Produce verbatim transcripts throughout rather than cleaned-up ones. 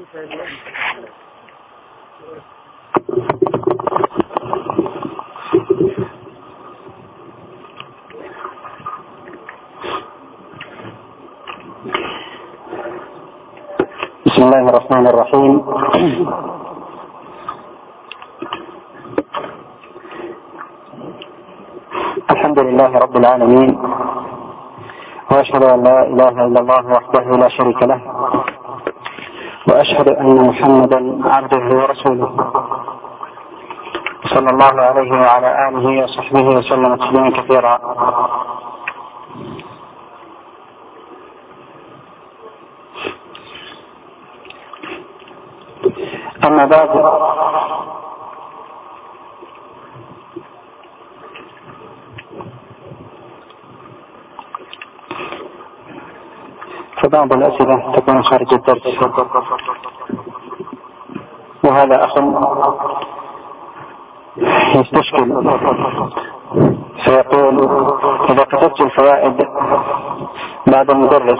بسم الله الرحمن الرحيم. الحمد لله رب العالمين، وأشهد أن لا إله إلا الله وحده لا شريك له، وأشهد أن محمدا عبده ورسوله، صلى الله عليه وعلى آله وصحبه وسلم تسليما كثيرا. أما بعد، فبعض الأسئلة تكون خارج الدرس، وهذا أخ يستشكل فيقول: إذا كتبت الفوائد بعد المدرس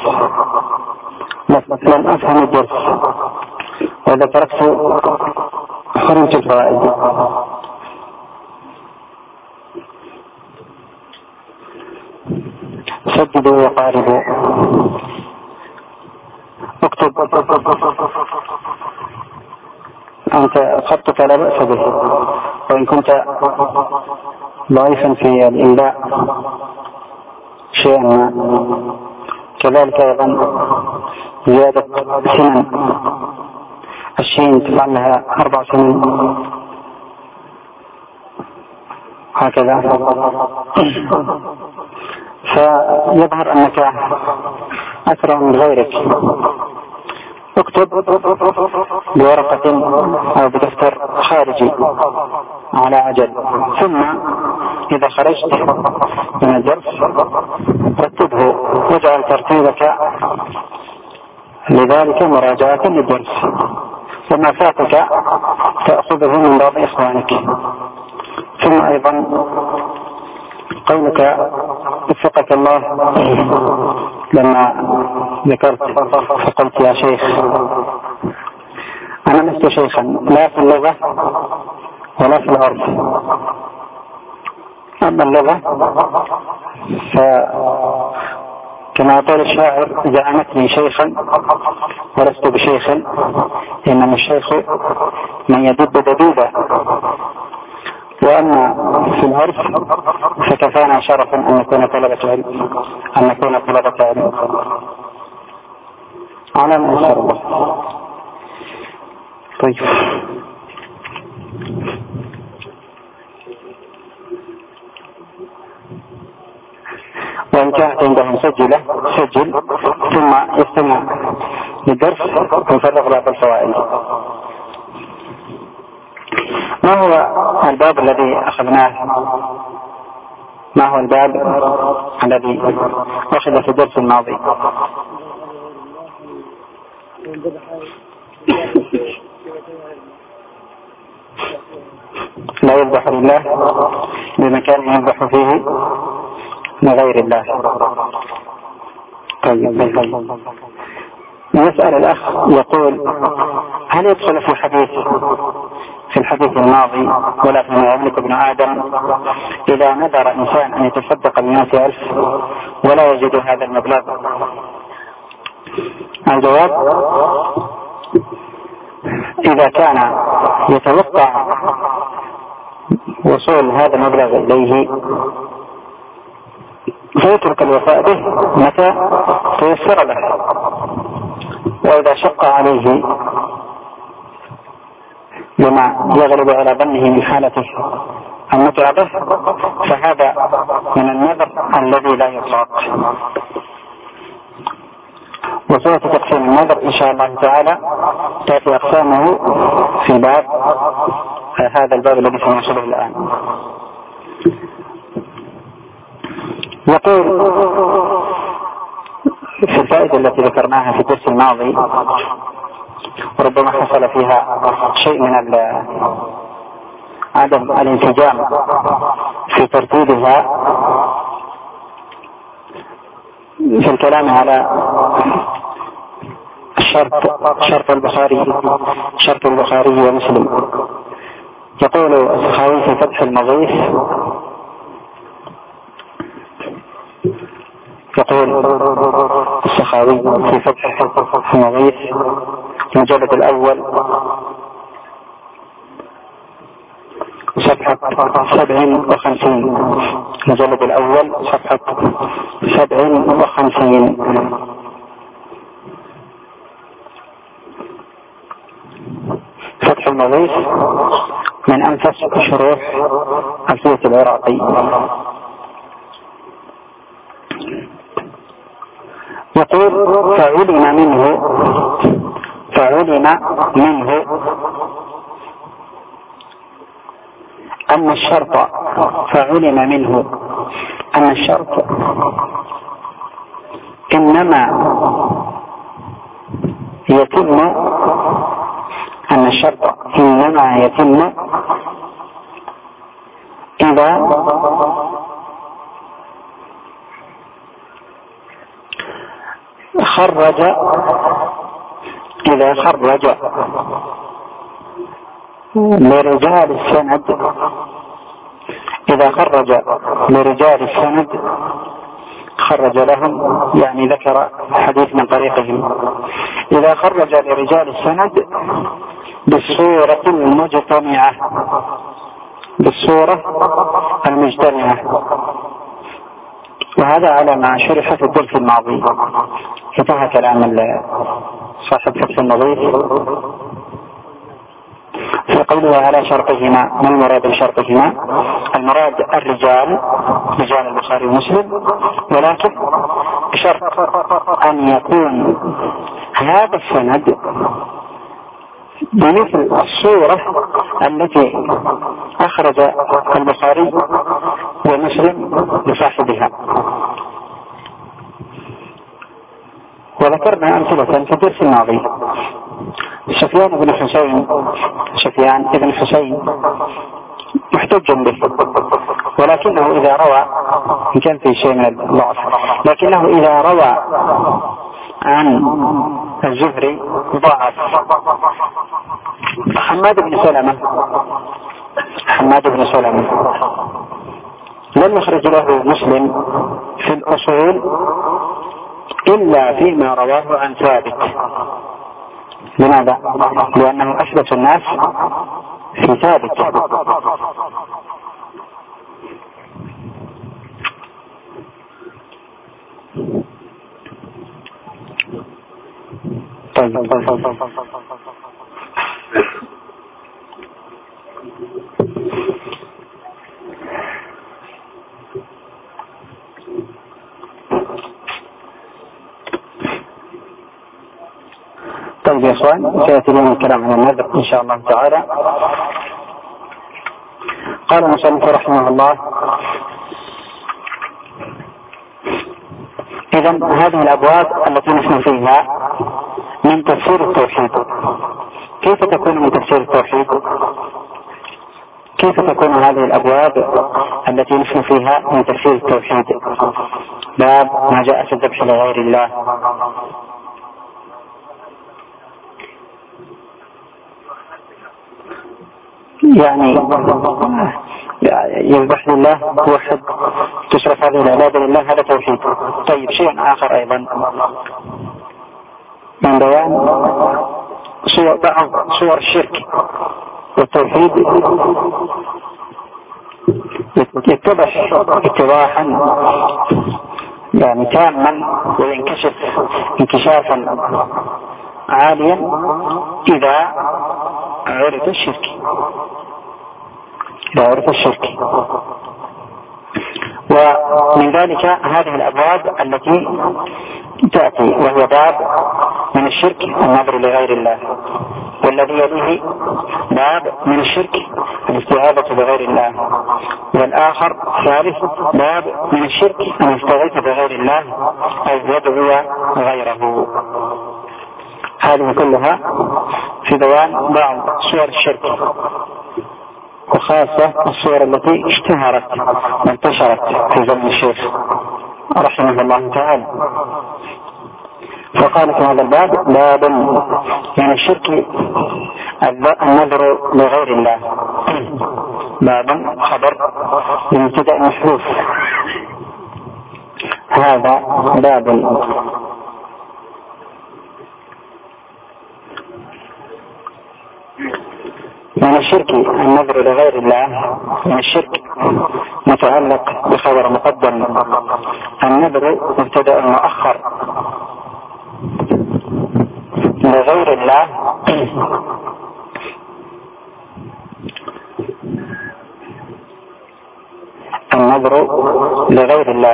لم أفهم الدرس، وإذا تركت حرمت الفوائد. سددوا وقاربوا، اكتب. أنت خطك لا بأس به، وإن كنت ضعيفا في الإملاء شيئا ما. كذلك أيضا زيادة سنن، الشين تطلع لها أربع سنين هكذا، فيظهر أنك أسرع من غيرك. اكتب بورقة أو بدفتر خارجي على عجل، ثم إذا خرجت من الدرس رتبه، واجعل ترتيبك لذلك مراجعة للدرس، وما فاتك تأخذه من بعض إخوانك. ثم أيضا قولك وفقك الله لما ذكرت فقلت يا شيخ، أنا لست شيخا لا في اللغة ولا في العرف. أما اللغة فكما قال الشاعر: زعمتني شيخا ولست بشيخ، إنما الشيخ من يدب دبيبا. وأما في العرف فكفانا شرفا أن نكون طلبة علم، أن نكون طلبة علم على ما يسر الله. طيب، وإن كانت عندهم سجلة سجل، ثم يستمع للدرس ويفرغ بعض الفوائد. ما هو الباب الذي أخذناه؟ ما هو الباب الذي أخذ في الدرس الماضي؟ لا يذبح لله بمكان يذبح فيه لغير الله. طيب، يسأل الأخ يقول: هل يدخل في الحديث في الحديث الماضي ولا فيما يملك ابن آدم إذا نذر إنسان أن يتصدق بمئة ألف ولا يجد هذا المبلغ؟ الجواب: إذا كان يتوقع وصول هذا المبلغ إليه فيترك الوفاء به متى تيسر له، وإذا شق عليه لما يغلب على ظنه من حالته المتعة به فهذا من النذر الذي لا يطاق. وسوف تقسيم النذر إن شاء الله تعالى تأتي أقسامه في باب هذا الباب الذي سنشرحه الآن. يقول في الفائدة التي ذكرناها في الدرس الماضي، وربما حصل فيها شيء من عدم الانسجام في ترتيبها في الكلام على الشرط شرط البخاري شرط البخاري ومسلم. يقول السخاوي في فتح المغيث يقول السخاوي في فتح المغيث المجلد الأول صفحة سبع وخمسين المجلد الأول صفحة سبع وخمسين فتح المغيث من أنفس شروح ألفية العراقي. يقول فعلم منه فعلم منه أن الشرط فعلم منه أن الشرط إنما يتم أن الشرط إنما يتم إذا خرج إذا خرج لرجال السند إذا خرج لرجال السند خرج لهم يعني ذكر حديث من طريقهم. إذا خرج لرجال السند بالصورة المجتمعة بالصورة المجتمعة وهذا على ما شرح في الدرس الماضي. انتهى كلام صاحب فتح المغيث في قوله على شرطهما. ما المراد بشرطهما؟ المراد الرجال رجال البخاري ومسلم، ولكن بشرط أن يكون هذا السند بمثل الصورة التي أخرج البخاري ومسلم لصاحبها. وذكرنا أمثلة في الدرس الماضي. سفيان بن حسين سفيان بن حسين محتج به، ولكنه إذا روى إن كان في شيء من الضعف، لكنه إذا روى عن الزهري ضعف. حماد بن سلمة حماد بن سلمة لم يخرج له مسلم في الأصول إلا فيما رواه عن ثابت. لماذا؟ لأنه أثبت الناس في ثابت. طيب طيب يا اخوان، سيأتي لنا الكلام عن النذر ان شاء الله تعالى. قال المصنف رحمه الله: إذا هذه الأبواب التي نحن فيها من تفسير التوحيد. كيف تكون من تفسير التوحيد؟ كيف تكون هذه الأبواب التي نحن فيها من تفسير التوحيد؟ باب ما جاء في الذبح لغير الله. يعني يذبح لله توحد، تصرف هذه العبادة لله، هذا توحيد. طيب شيء آخر أيضا من بيان صور بعض صور الشرك والتوحيد يتضح اتضاحا يعني تاما وينكشف انكشافا عاليا إذا عرف الشرك إذا عرف الشرك ومن ذلك هذه الأبواب التي تأتي، وهو باب من الشرك النظر لغير الله، والذي يليه باب من الشرك الاستعاذة بغير الله، والآخر ثالث باب من الشرك أن يستغيث بغير الله أو يدعو غيره. هذه كلها في بيان بعض صور الشرك، وخاصة الصور التي اشتهرت وانتشرت في زمن الشيخ رحمه الله تعالى. فقال في هذا الباب باب من الشرك النذر لغير الله. باب خبر بمبتدأ محذوف. هذا باب من الشرك النذر لغير الله. من الشرك متعلق بخبر مقدم، النذر مبتدأ مؤخر لغير الله. النذر لغير الله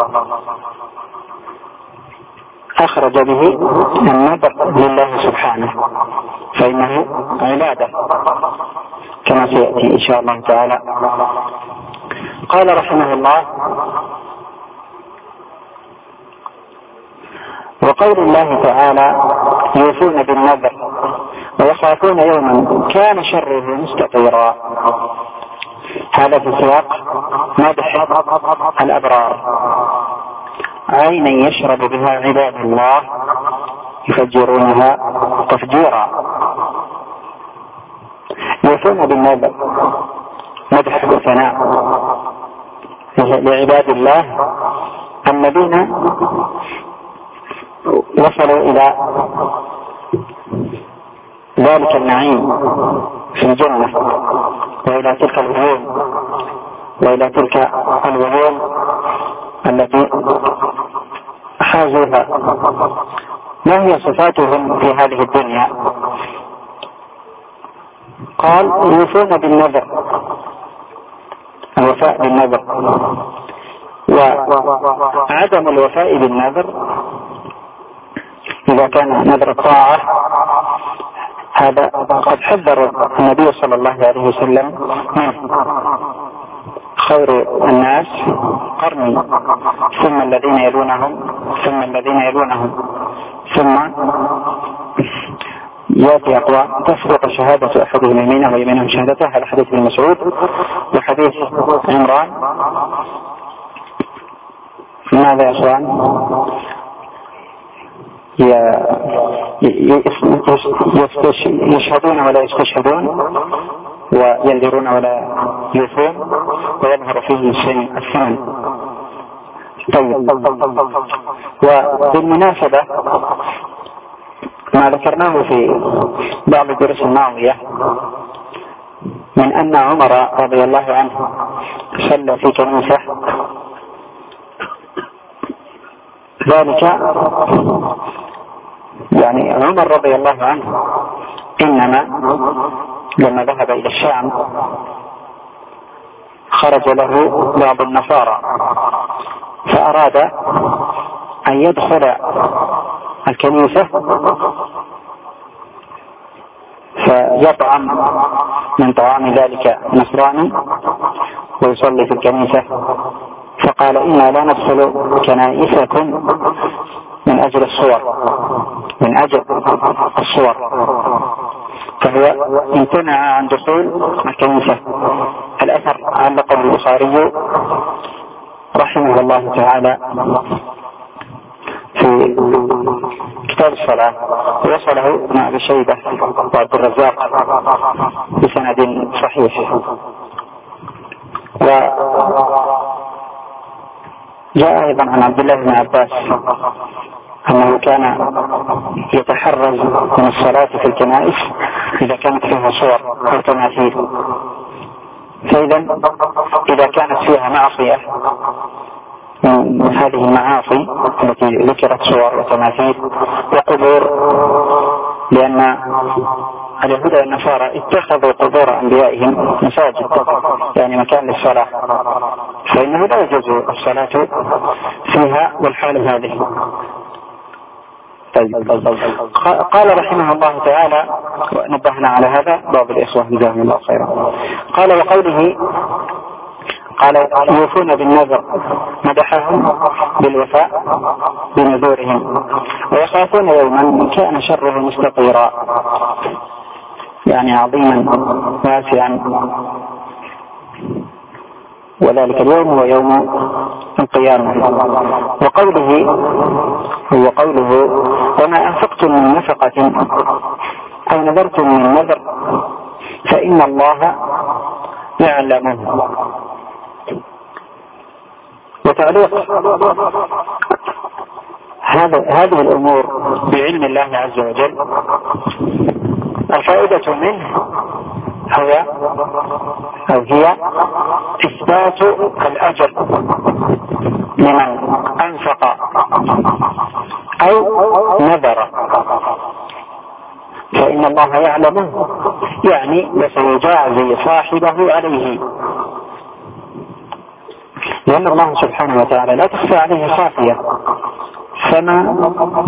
أخرج به النذر لله سبحانه، فإنه عبادة كما سيأتي إن شاء الله تعالى. قال رحمه الله: وقول الله تعالى: يوفون بالنذر ويخافون يوما كان شره مستطيرا. هذا في سياق مدح الأبرار، عينا يشرب بها عباد الله يفجرونها تفجيرا. يوفون بالنذر مدح وثناء لعباد الله الذين وصلوا إلى ذلك النعيم في الجنة، وإلى تلك العيون وإلى تلك العيون التي حازوها. ما هي صفاتهم في هذه الدنيا؟ قال: يوفون بالنذر، الوفاء بالنذر. وعدم الوفاء بالنذر إذا كان نذر الطاعة، هذا قد حذر النبي صلى الله عليه وسلم: خير الناس قرني ثم الذين يلونهم ثم الذين يلونهم ثم يأتي أقوام تسبق شهادة أحدهم يمينه ويمينهم شهادته. هذا حديث ابن مسعود. وحديث عمران: ماذا يا أخوان؟ يشهدون ولا يستشهدون، وينذرون ولا يوفون، ويظهر فيه شيء الثمن. طيب، وبالمناسبة ما ذكرناه في بعض الدروس الماضية من أن عمر رضي الله عنه صلى في كنيسة، ذلك يعني عمر رضي الله عنه إنما لما ذهب إلى الشام خرج له بعض النصارى، فأراد أن يدخل الكنيسة فيطعم من طعام ذلك نصراني ويصلي في الكنيسة، فقال: إنا لا ندخل كنائسكم من أجل الصور، من أجل الصور، فهو امتنع عن دخول الكنيسة. الأثر علقه البخاري رحمه الله تعالى في كتاب الصلاة، ووصله مع أبي شيبة وعبد الرزاق بسند صحيح. وجاء أيضا عن عبد الله بن عباس أنه كان يتحرز من الصلاة في الكنائس إذا كانت فيها صور أو تماثيل. فإذا إذا كانت فيها معصية من هذه المعاصي التي ذكرت صور وتماثيل وقبور، لأن اليهود والنصارى اتخذوا قبور أنبيائهم مساجد، يعني مكان للصلاة، فإنه لا يجوز الصلاة فيها والحال هذه. طيب. قال رحمه الله تعالى، ونبهنا على هذا بعض الإخوة جزاهم الله خيرا، قال: وقوله قال: يوفون بالنذر، مدحهم بالوفاء بنذورهم، ويخافون يوما كان شره مستطيرا، يعني عظيما واسعا وذلك اليوم هو يوم القيامة. وقوله هو قوله وما أنفقتم من نفقة أو نذرتم من نذر فإن الله يعلمه. وتعليق هذه الأمور بعلم الله عز وجل، الفائدة منه هي أو هي إثبات الأجر لمن أنفق أو نذر، فإن الله يعلمه، يعني وسيجازي صاحبه عليه، لأن الله سبحانه وتعالى لا تخفى عليه خافية. فما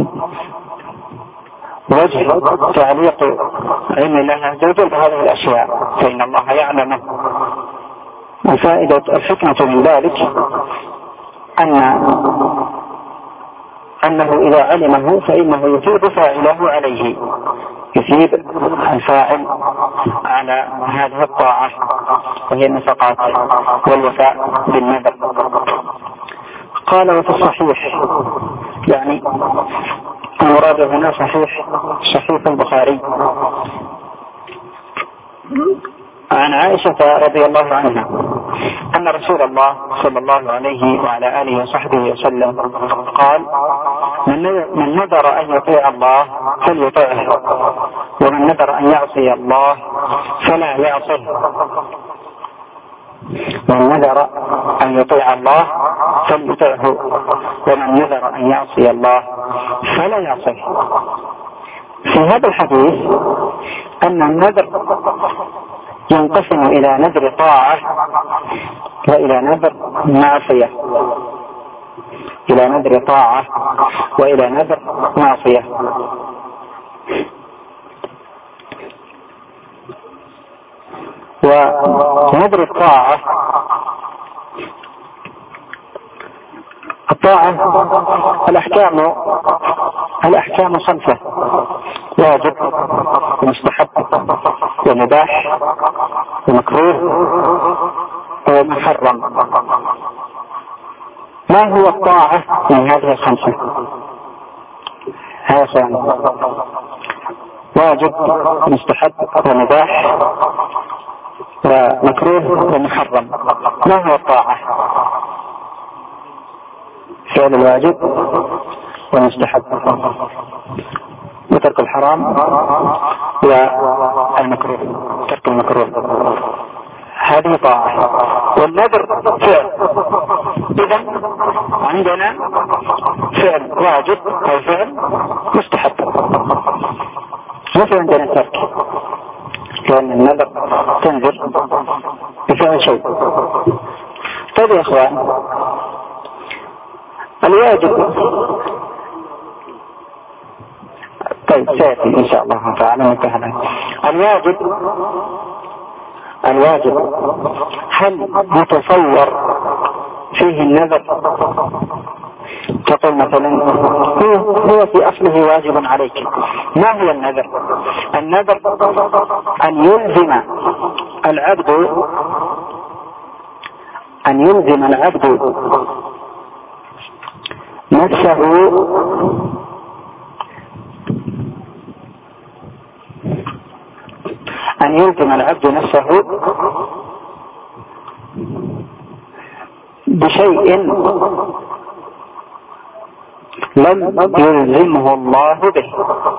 وجه تعليق علم الله عز وجل بهذه الأشياء؟ فإن الله يعلمه. الفائدة الحكمة من ذلك أن أنه إذا علمه فإنه يثيب فاعله عليه، يثيب الفاعل على هذه الطاعة وهي النفقات والوفاء بالنذر. قال وفي الصحيح، يعني المراد هنا صحيح صحيح البخاري، عن عائشة رضي الله عنها أن رسول الله صلى الله عليه وعلى آله وصحبه وسلم قال من نذر أن يطيع الله فليطيعه، ومن نذر أن يعصي الله فلا يعصيه. من نذر أن يطيع الله فليطيعه، ومن نذر أن يعصي الله فلا يعصيه. في هذا الحديث أن النذر ينقسم إلى نذر طاعة وإلى نذر معصية، إلى نذر طاعة وإلى نذر معصية. ونذر الطاعة الطاعة الأحكام الأحكام خمسة: واجب ومستحب ومباح ومكروه ومحرم. ما هو الطاعة من هذه الخمسة؟ هذا سؤال. واجب ومستحب ومباح ومكروه ومحرم. ما هو الطاعة؟ فعل الواجب والمستحب وترك الحرام والمكروه، ترك المكروه، هذه طاعة. والنذر فعل. إذن عندنا فعل واجب أو فعل مستحب، مثل عندنا ترك، لأن النذر تنذر بفعل شيء. طيب يا إخوان، الواجب طيب سيأتي إن شاء الله تعالى متهلا. الواجب الواجب هل يتصور فيه النذر؟ تقول مثلا هو, هو في أصله واجب عليك. ما هو النذر؟ النذر أن يلزم العبد أن يلزم العبد نفسه أن يلزم العبد نفسه بشيء لم يلزمه الله به.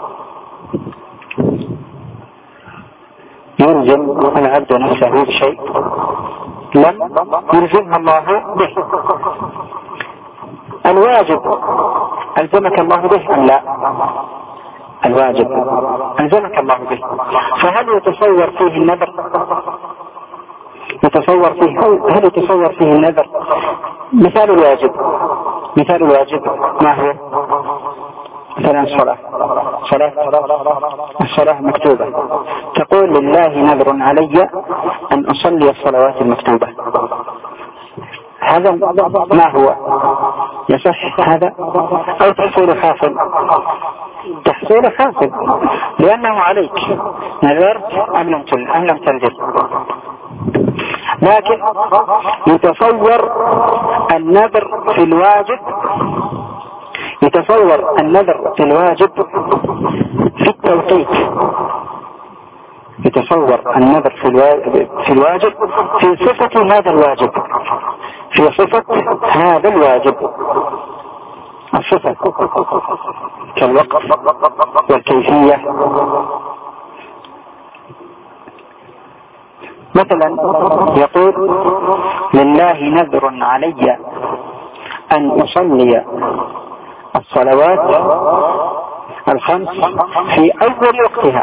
يلزم العبد نفسه بشيء لم يلزمه الله به. الواجب ألزمك الله به أم لا؟ الواجب ألزمك الله به، فهل يتصور فيه النذر؟ يتصور فيه هل يتصور فيه النذر؟ مثال الواجب مثال الواجب ما هو؟ مثلا الصلاة صلاة الصلاة مكتوبة، تقول لله نذر علي أن أصلي الصلوات المكتوبة. هذا ما هو؟ يصح هذا أو تحصيل حاصل؟ تحصيل حاصل، لأنه عليك نذرت أم لم تنذر. لكن يتصور النذر في الواجب يتصور النذر في الواجب في التوقيت يتصور النذر في الواجب في صفة هذا الواجب في صفة هذا الواجب الصفة كالوقت والكيفية. مثلا يقول لله نذر علي أن أصلي الصلوات الخمس في أول وقتها،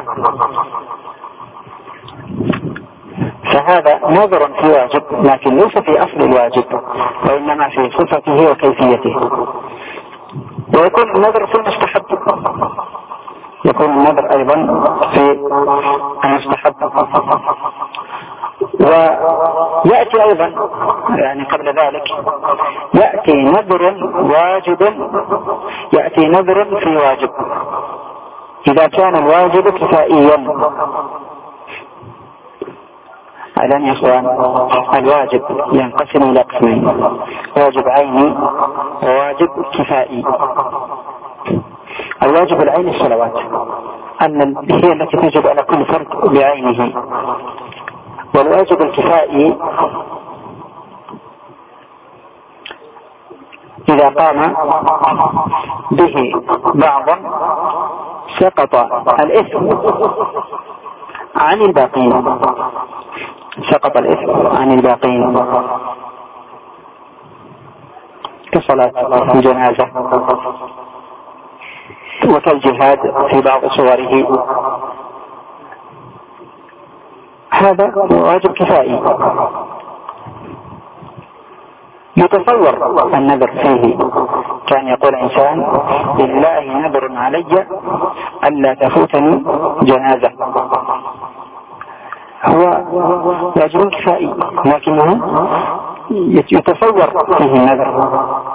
فهذا نذر في واجب لكن ليس في أصل الواجب وإنما في صفته وكيفيته. ويكون النذر في المستحب، يكون النذر أيضا في المستحب. ويأتي أيضا يعني قبل ذلك يأتي نذر واجب، يأتي نذر في واجب إذا كان الواجب كفائيا. الآن يا إخوان الواجب ينقسم إلى قسمين: واجب عيني وواجب كفائي. الواجب العيني الصلوات أن هي التي تجب على كل فرد بعينه، والواجب الكفائي إذا قام به بعض سقط الإثم عن الباقين، سقط الإثم عن الباقين كصلاة الجنازة وكالجهاد في بعض صوره، هذا واجب كفائي يتصور النذر فيه. كان يقول إنسان لله نذر علي ألا تفوتني جنازة، هو واجب كفائي لكنه يتصور فيه النذر.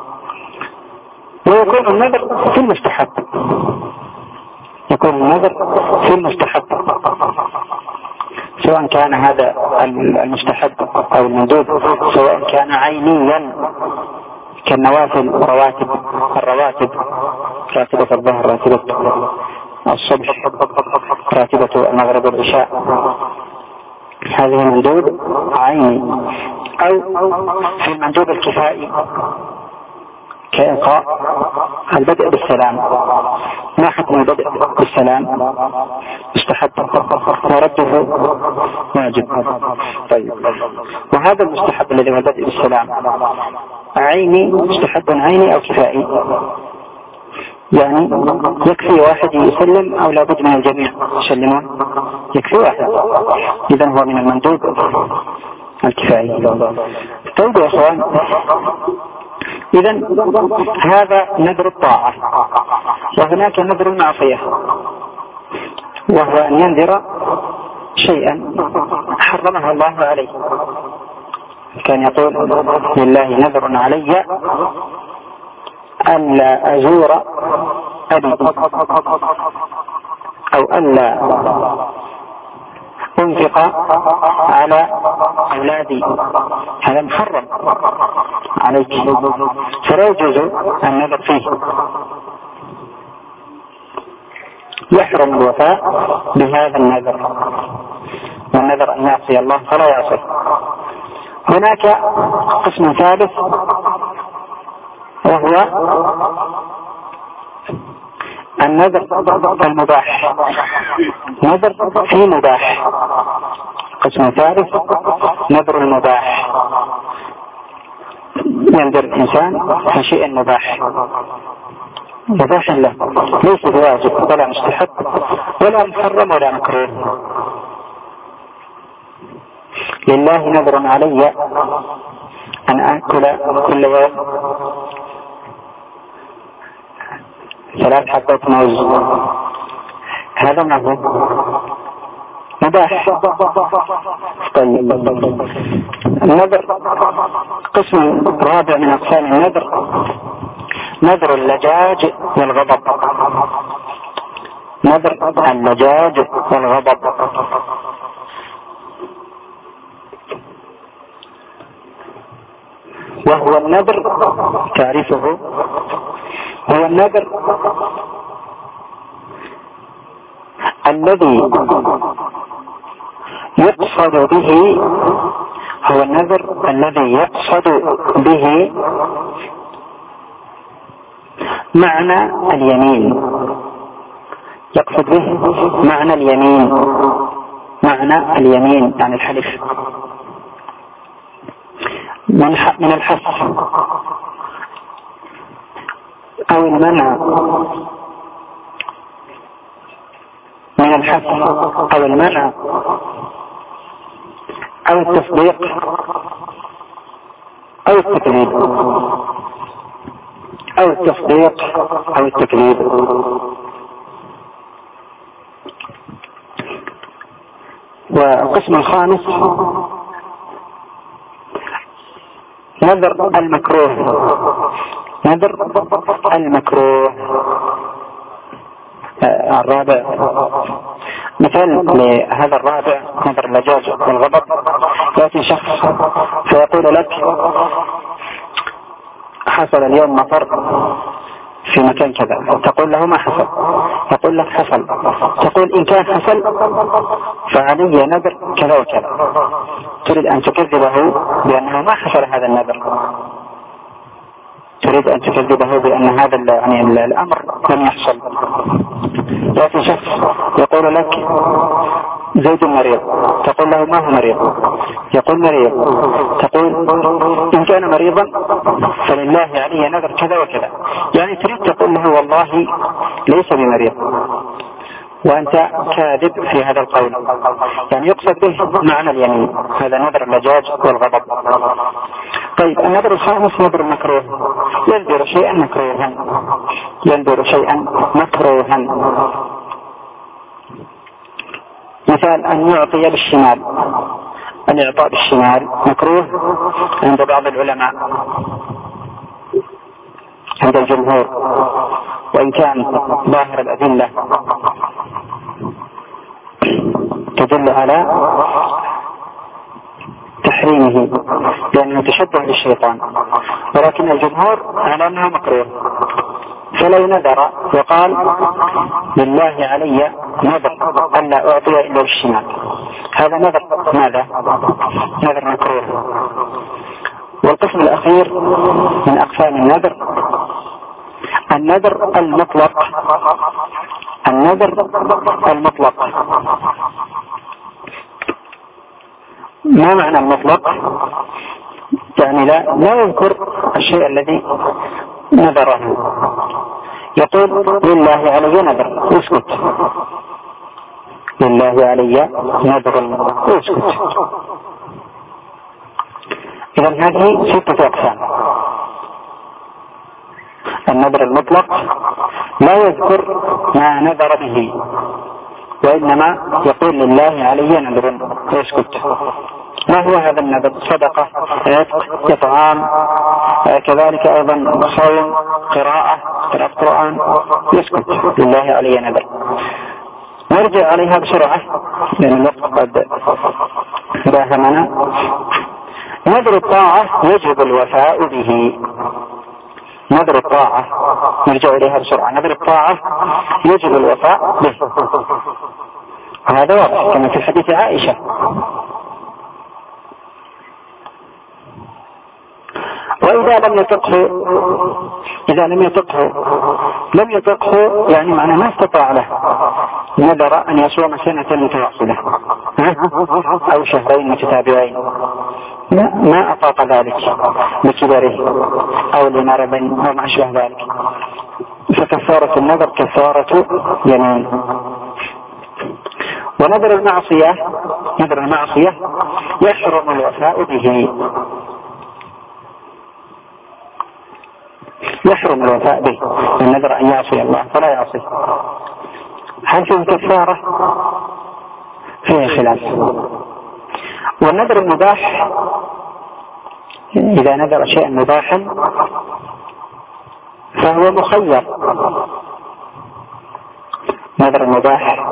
ويكون النذر في المستحب، يكون النذر في المستحب سواء كان هذا المستحب أو المندوب، سواء كان عينيا كالنوافل رواتب الرواتب راتبة الظهر، راتبة الصبح، راتبة المغرب والعشاء، هذه مندوب عيني. أو في المندوب الكفائي كإلقاء البدء بالسلام، ما حكم البدء بالسلام؟ مستحب ورده واجب. طيب، وهذا المستحب الذي هو البدء بالسلام عيني، مستحب عيني أو كفائي؟ يعني يكفي واحد يسلم أو لابد من الجميع يسلمون؟ يكفي واحد، إذن هو من المندوب الكفائي. طيب يا أخوان، إذن هذا نذر الطاعة. وهناك نذر المعصية، وهو أن ينذر شيئا حرمه الله عليه. كان يقول لله نذر علي ألا أزور أبي أو ألا أنفق على أولادي، هذا محرم عليك، فلا يجوز النذر فيه، يحرم الوفاء بهذا النذر، والنذر أن يعصي الله فلا يعصي. هناك قسم ثالث وهو النذر المباح، نذر في مباح. قسم ثالث نذر المباح، ينذر الإنسان في شيء مباح مباح له، ليس بواجب ولا مستحب ولا محرم ولا مكروه. لله نذر علي أن آكل كل يوم ثلاث حبات موز، هذا ما هو مباح. طيب، النذر قسم رابع من أقسام النذر نذر اللجاج والغضب، نذر اللجاج والغضب. وهو النذر تعرفه، هو النذر الذي يقصد به هو النذر الذي يقصد به معنى اليمين، يقصد به معنى اليمين، معنى اليمين يعني الحلف من الحث أو المنع من الحث أو المنع أو التصديق أو التكذيب أو التصديق أو التكذيب. والقسم الخامس نذر المكروه، نذر المكروه. الرابع مثال لهذا الرابع نذر اللجاج والغضب، يأتي شخص فيقول لك حصل اليوم مطر في مكان كذا، تقول له ما حصل، يقول لك حصل، تقول إن كان حصل فعلي نذر كذا وكذا، تريد أن تكذبه بأنه ما حصل هذا النذر، تريد أن تكذبه بأن هذا يعني الأمر لم يحصل. يأتي شخص يقول لك زيد مريض، تقول له ما هو مريض، يقول مريض، تقول إن كان مريضا فلله عليه نذر كذا وكذا، يعني تريد تقول له والله ليس بمريض، وأنت كاذب في هذا القول، يعني يقصد به معنى اليمين، هذا نذر اللجاج والغضب. طيب النذر الخامس نذر المكروه، ينذر شيئا مكروها، ينذر شيئا مكروها. مثال أن يعطي بالشمال، الإعطاء بالشمال مكروه عند بعض العلماء، عند الجمهور، وإن كان ظاهر الأدلة تدل على تحريمه لأنه تشبه بالشيطان، ولكن الجمهور على أنه مكروه. فلو نذر وقال لله علي نذر ألا أعطي إلا بالشمال، هذا نذر ماذا؟ نذر مكروه. والقسم الأخير من أقسام النذر النذر المطلق، النذر المطلق. ما معنى المطلق؟ يعني لا لا يذكر الشيء الذي نذره، يقول لله علي نذر اسكت، لله علي نذر اسكت. إذا هذه ستة أقسام. النذر المطلق لا يذكر ما نذر به، وإنما يقول لله علي نذر ويسكت. ما هو هذا النذر؟ صدقة، عتق، إطعام، كذلك أيضا صوم، قراءة قراءة قرآن، يسكت لله علي نذر. نرجع عليها بسرعة لأن الوقت قد داهمنا. نذر الطاعة يجب الوفاء به، نذر الطاعة نرجع إليها بسرعة. نذر الطاعة يجب الوفاء به، وهذا واضح كما في حديث عائشة. وإذا لم يطقه إذا لم يطقه لم يطقه يعني معناه ما استطاع له، نذر أن يصوم سنة متواصلة أو شهرين متتابعين، لا ما أطاق ذلك لكبره أو لمرض أو ما أشبه ذلك، فكفارة النذر كفارة يمين. ونذر المعصية، نذر المعصية يحرم الوفاء به، يحرم الوفاء به، النذر أن يعصي الله فلا يعصي. هل فيه كفارة؟ فيه خلاف. والنذر المباح إذا نذر شيئا مباحا فهو مخير. نذر المباح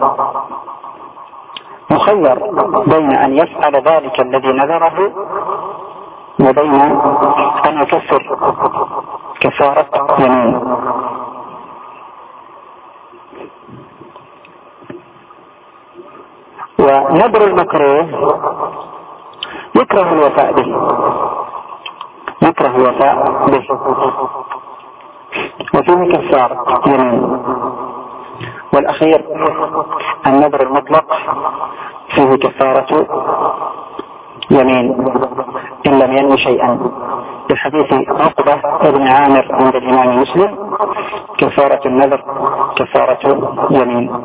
مخير بين أن يفعل ذلك الذي نذره وبين أن يكفر كفارة يمين. ونذر المكروه يكره الوفاء به، يكره الوفاء به وفيه كفارة يمين. والأخير النذر المطلق فيه كفارة يمين إن لم ينوي شيئا، بحديث عقبة بن عامر عند الإمام مسلم: كفارة النذر كفارة يمين.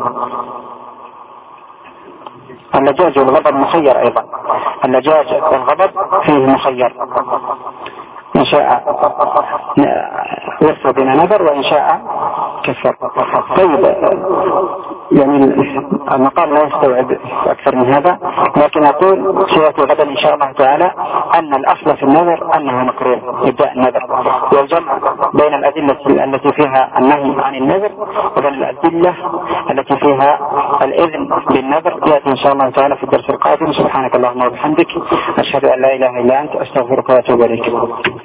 اللجاج والغضب مخير أيضا، اللجاج والغضب فيه مخير، إن شاء وفى بنا نذر وإن شاء كفر. طيب يعني المقام لا يستوعب أكثر من هذا، لكن أقول سيأتي غدا إن شاء الله تعالى أن الأصل في النذر أنه مكروه إبداء النذر، والجمع بين الأدلة التي فيها النهي عن النذر وبين الأدلة التي فيها الإذن بالنذر يأتي إن شاء الله تعالى في الدرس القادم. سبحانك اللهم وبحمدك، أشهد أن لا إله إلا أنت، أستغفرك وأتوب إليك.